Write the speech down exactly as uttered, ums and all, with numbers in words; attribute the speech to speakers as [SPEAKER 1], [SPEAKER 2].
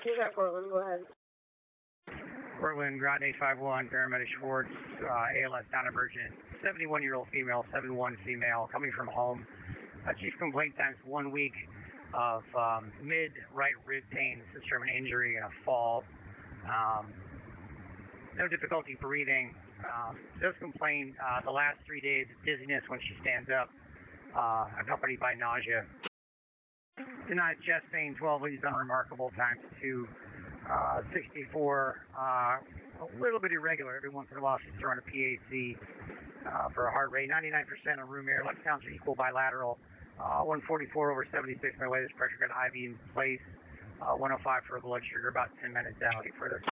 [SPEAKER 1] You got Portland, go ahead.
[SPEAKER 2] Portland, ground eight five one, paramedic Schwartz, uh, A L S non-emergent, seventy-one-year-old female, seven one female, coming from home. Uh, chief complaint times one week of um, mid-right rib pain, subsequent injury, and a fall. Um, no difficulty breathing. Um, does complain uh, the last three days of dizziness when she stands up, uh, accompanied by nausea. Denies chest pain, twelve leads unremarkable, times two, uh, sixty-four, uh, a little bit irregular. Every once in a while she's throwing a P A C uh, for a heart rate. ninety-nine percent of room air, left sounds are equal bilateral. Uh, one forty-four over seventy-six, my latest pressure got I V in place. Uh, one oh five for blood sugar, about ten minutes out. Further